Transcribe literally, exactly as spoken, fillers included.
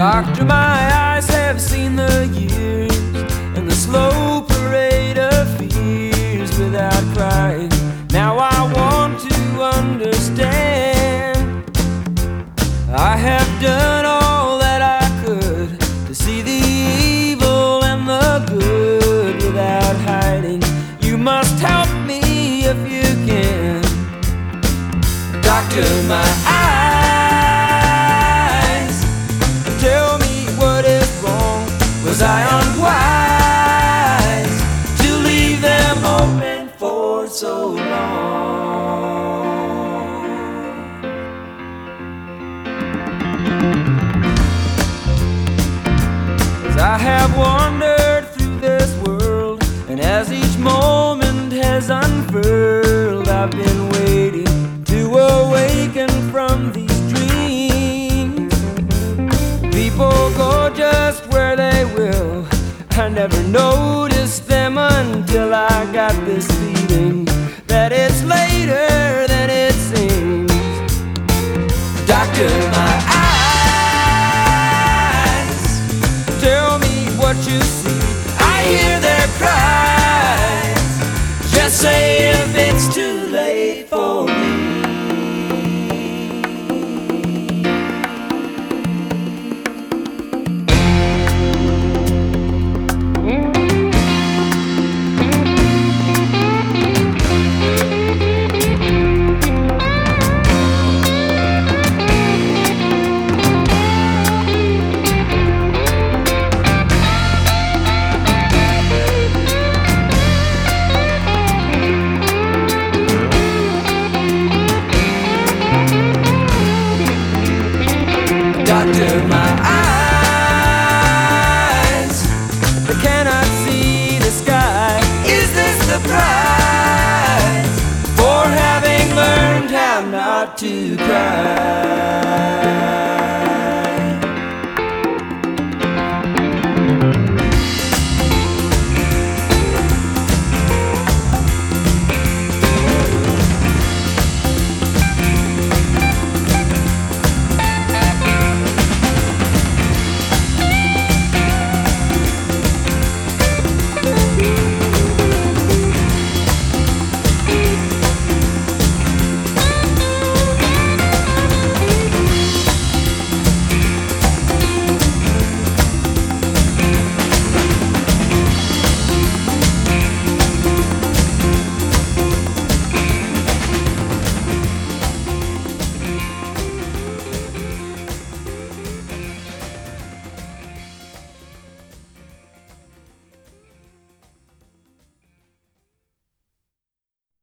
Doctor, my eyes have seen the years and the slow parade of fears without crying. Now I want to understand. I have done all that I could to see the evil and the good without hiding. You must help me if you can. Doctor, my eyes, tell me what is wrong. Was I unwise to leave them open for so long? 'Cause I have wandered through this world, and as each moment has unfurled, I've been waiting to awaken from these dreams. People go just where they will. I never noticed them until I got this feeling that it's later than it seems. Doctor, my eyes, tell me what you see. I hear their cries. Just say if it's too late for me. Doctor, my eyes, they cannot see the sky. Is this the prize for having learned how not to cry?